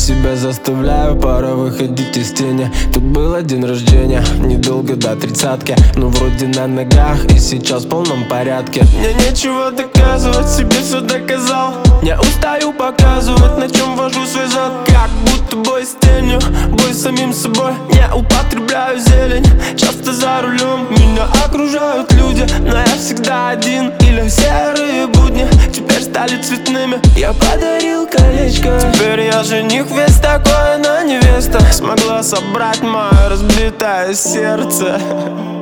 Себя заставляю, пора выходить из тени. Тут был день рождения, недолго до 30-ки, но вроде на ногах и сейчас в полном порядке. Мне нечего доказывать, себе все доказал. Не устаю показывать, на чем вожу свой зад. Как будто бой с тенью, бой с самим собой. Не употребляю зелень, часто за рулем. Меня окружают люди, но я всегда один. Или серые будни теперь стали цветными. Я подарил колечко, теперь я жених весь такой, но невеста смогла собрать мое разбитое сердце.